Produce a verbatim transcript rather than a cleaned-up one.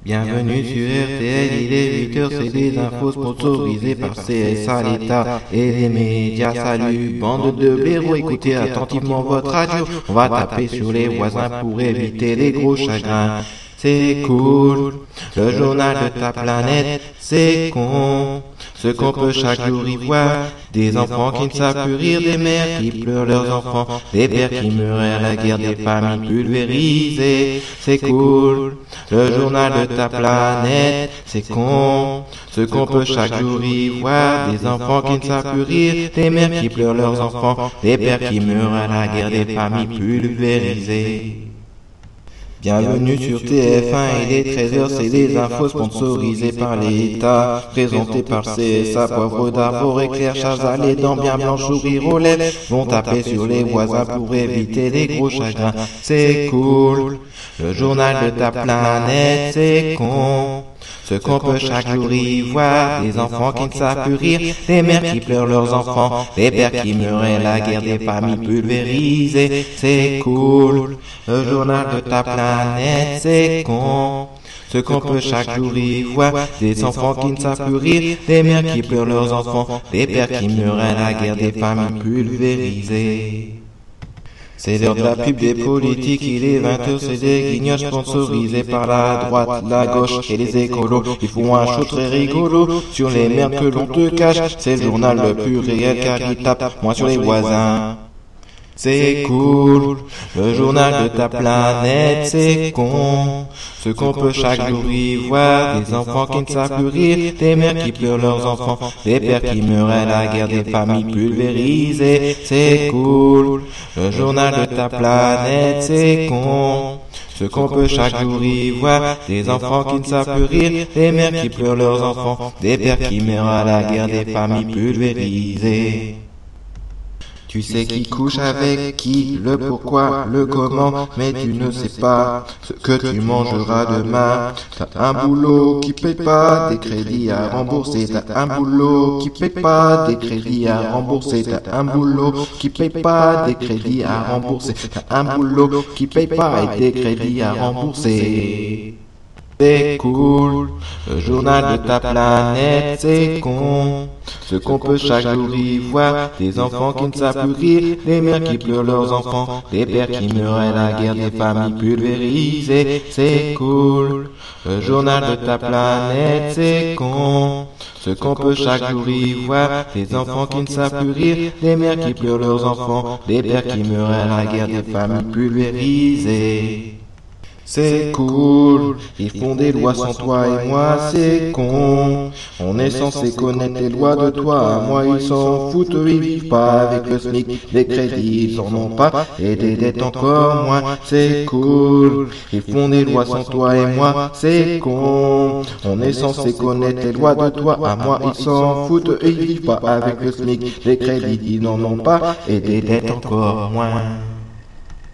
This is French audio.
Bienvenue sur R T L, il est huit heures, c'est des infos sponsorisées par C S A, l'État et les médias. Salut, bande de blaireaux, écoutez attentivement votre radio. On va taper sur les voisins pour éviter les gros chagrins. C'est cool, le journal de ta planète, c'est con. Ce qu'on peut chaque jour y voir, des enfants qui ne savent plus rire, des mères qui pleurent leurs enfants, des pères qui meurent à la guerre, des familles pulvérisées. C'est cool, le journal de ta planète, c'est con. Ce qu'on peut chaque jour y voir, des enfants qui ne savent plus rire, des mères qui pleurent leurs enfants, des pères qui meurent à la guerre, des familles pulvérisées. Bienvenue sur T F un, il est treize heures, c'est des infos sponsorisées par l'État, présentées par C S A, poivre d'arbre, éclair, chasa, les dents bien blanches, sourire aux lèvres, vont taper sur les voisins pour éviter les gros chagrins. C'est cool, le journal de ta planète, c'est con. Ce qu'on peut chaque jour y voir, des enfants qui ne savent plus rire, des mères qui pleurent leurs enfants, des pères qui meurent à la guerre, des familles pulvérisées. C'est cool, le journal de ta planète, c'est con. Ce qu'on peut chaque jour y voir, des enfants qui ne savent plus rire, des mères qui pleurent leurs enfants, des pères qui meurent à la guerre, des familles pulvérisées. C'est l'heure de la pub des politiques, il est vingt heures, c'est des guignols sponsorisés par la droite, la gauche et les écolos. Ils font un show très rigolo sur les merdes que l'on te cache. C'est le journal le plus réel car il tape moins sur les voisins. C'est cool, le journal de ta planète, c'est con. Ce qu'on peut chaque jour y voir, des enfants qui ne savent plus rire, des mères qui pleurent leurs enfants, des pères qui meurent à la guerre, des familles pulvérisées. C'est cool, le journal de ta planète, c'est con. Ce qu'on peut chaque jour y voir, des enfants qui ne savent plus rire, des mères qui pleurent leurs enfants, des pères qui meurent à la guerre, des familles pulvérisées. Tu sais qui couche avec qui, le pourquoi, le comment, mais tu ne sais pas ce que tu mangeras demain. T'as un boulot qui paye pas, des crédits à rembourser. T'as un boulot qui paye pas, des crédits à rembourser. T'as un boulot qui paye pas, des crédits à rembourser. T'as un boulot qui paye pas et des crédits à rembourser. C'est cool, le journal de ta planète, c'est con. Ce qu'on peut chaque jour y voir, des enfants qui ne savent plus rire, des mères qui pleurent leurs enfants, des pères qui meurent à la guerre, des familles pulvérisées. C'est cool, le journal de ta planète, c'est con. Ce qu'on peut chaque jour y voir, des enfants qui ne savent plus rire, des mères qui pleurent leurs enfants, des pères qui meurent à la guerre, des familles pulvérisées. C'est cool, ils font des lois sans toi et moi, c'est con. On est censé connaître les lois de toi à moi, ils s'en foutent, ils vivent pas avec le SMIC. Les crédits, ils en ont pas, et des dettes encore moins, c'est cool. Ils font des lois sans toi et moi, c'est con. On est censé connaître les lois de toi à moi, ils s'en foutent, ils vivent pas avec le SMIC. Les crédits, ils n'en ont pas, et des dettes encore moins.